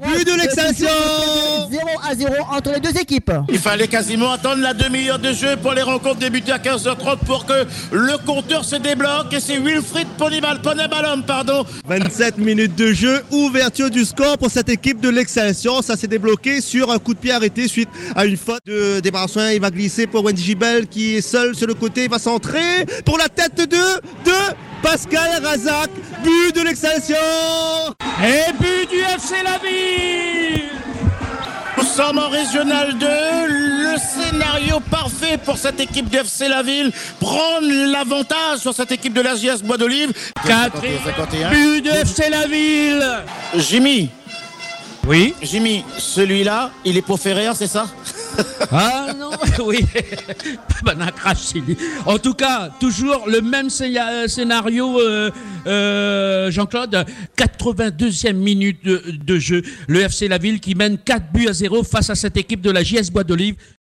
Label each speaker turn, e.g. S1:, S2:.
S1: But de l'Excelsior.
S2: 0-0 entre les deux équipes.
S3: Il fallait quasiment attendre la demi-heure de jeu pour les rencontres débuter à 15h30 pour que le compteur se débloque. Et c'est Wilfried Ponebalom.
S1: 27 minutes de jeu, ouverture du score pour cette équipe de l'Excelsior. Ça s'est débloqué sur un coup de pied arrêté suite à une faute de débarrassement. Il va glisser pour Wendy Gibel qui est seul sur le côté. Il va centrer pour la tête de Pascal Razak. But de l'Excelsior.
S4: Et but du FC Laville.
S3: Nous sommes en Régional 2, le scénario parfait pour cette équipe du FC Laville, prendre l'avantage sur cette équipe de la JS Bois d'Olive.
S4: 4e but du FC Laville.
S3: Jimmy.
S4: Oui.
S3: Jimmy, celui-là, il est pour Ferrer, c'est ça?
S4: Ah non, oui. En tout cas, toujours le même scénario, Jean-Claude. 82e minute de jeu. Le FC Laville qui mène 4-0 face à cette équipe de la JS Bois d'Olive.